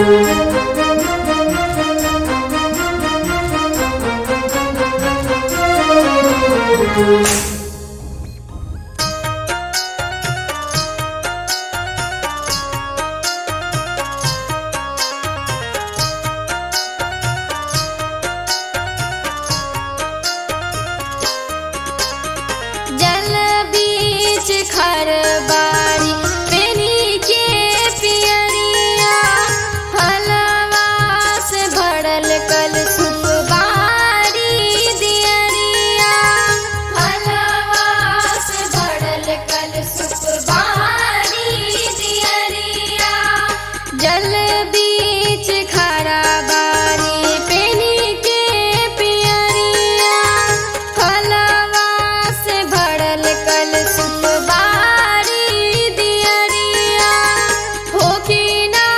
जल बीच खर बारी पेनी के पियरिया, हलवा से भरल कलशुप बारी दियरिया, हलवा से भरल कलशुप बारी दियरिया। जल बीच खरा बारी पेनी के पियरिया, हलवा से भरल कलशुप बारी दियरिया। होकी ना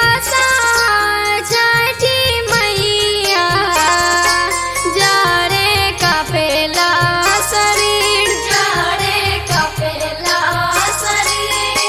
छठी मैया, जा रे कपेला शरीर, जा रे कपेला शरीर।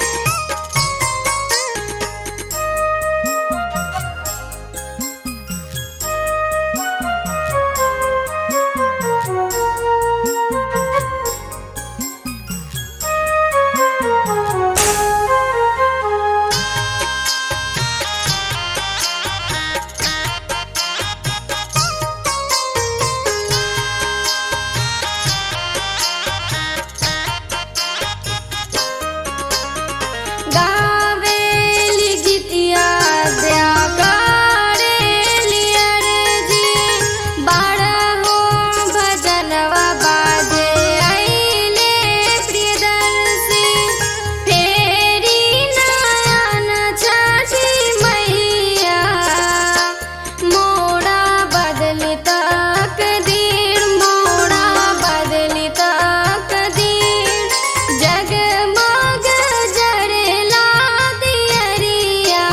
गावेली गीतिया द्या करेली अर्जी, बारहो भजनवा बाजे अइले प्रियदर्शी। फेरी नयन छठी मैया, मोड़ा बदली तकदीर, मोड़ा बदली तकदीर। जगमग जरेला दियरिया,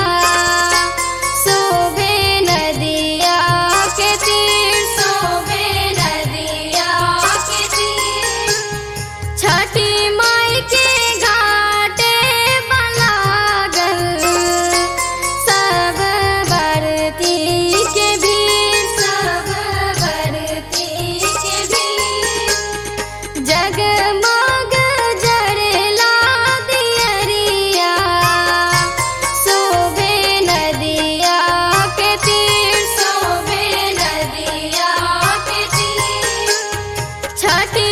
शोभे नदिया के तीर, शोभे नदिया के तीर। छठी माई के घाटे बलागल, सब बरती के भीड़, सब बरती के भीड़। जगमग जरेला दियरिया, शोभे नदिया के तीर, शोभे नदिया के तीर। छठी